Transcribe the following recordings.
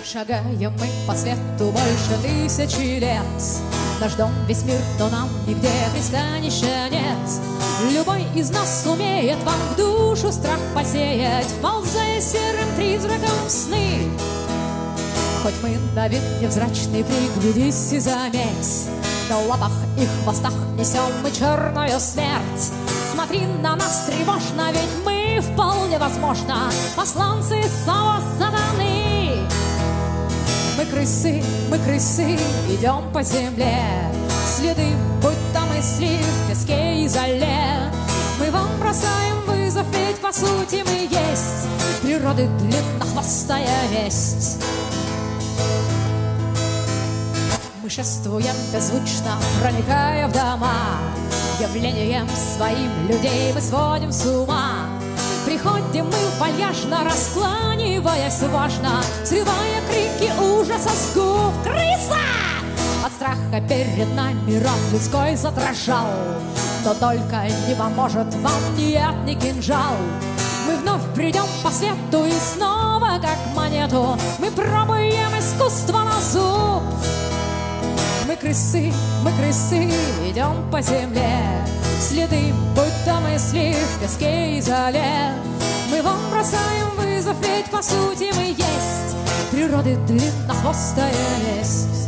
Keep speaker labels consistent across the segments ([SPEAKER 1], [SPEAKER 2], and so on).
[SPEAKER 1] Шагаем мы по свету больше 1000 лет. Наш дом весь мир, но нам нигде пристанища нет. Любой из нас умеет вам в душу страх посеять, вползая серым призраком в сны. Хоть мы на вид невзрачный, приглядись и заметь, на лапах и хвостах несем мы черную смерть. Смотри на нас тревожно, ведь мы вполне возможно посланцы самого сатаны. Мы крысы, идем по земле, следы, будто мысли в песке и золе. Мы вам бросаем вызов, ведь по сути мы есть природы длиннохвостая весть. Мы шествуем беззвучно, проникая в дома, явлением своим людей мы сводим с ума. Приходим мы вальяжно, раскланиваясь важно, срывая крики ужаса с губ. Крыса! От страха перед нами рот людской задрожал, но только не поможет вам ни яд, ни кинжал. Мы вновь придем по свету и снова, как монету, мы пробуем искусство на зуб. Мы крысы, идем по земле, следы, будто мысли в песке и золе. Мы вам бросаем вызов, ведь по сути мы есть природы длиннохвостая весть.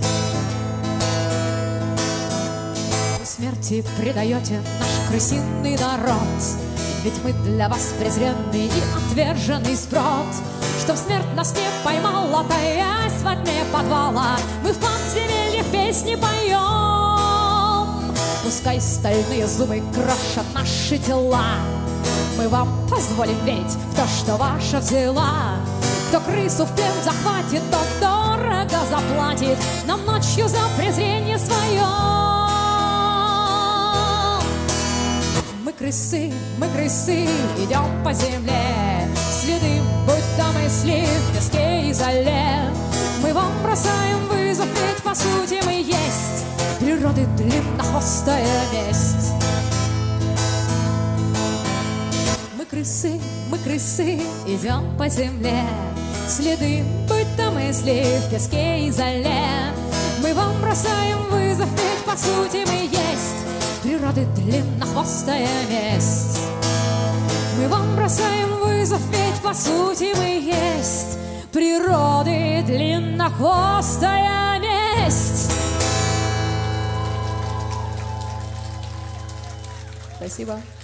[SPEAKER 1] Вы смерти предаете наш крысиный народ, ведь мы для вас презренный и отверженный сброд. Чтоб смерть нас не поймала, таясь во тьме подвала, мы в подземельях песни поем. Пускай стальные зубы крошат наши тела, мы вам позволим верить в то, что ваша взяла. Кто крысу в плен захватит, тот дорого заплатит нам ночью за презрение свое. Мы крысы, идем по земле, следы, будто мысли в песке и золе. Мы вам бросаем вызов, ведь по сути мы есть природы длиннохвостая весть. Мы крысы, идем по земле, следы, будто мысли в песке и золе. Мы вам бросаем вызов, ведь по сути мы есть природы длиннохвостая весть. Мы вам бросаем вызов, ведь по сути мы есть природы длиннохвостая весть. Спасибо.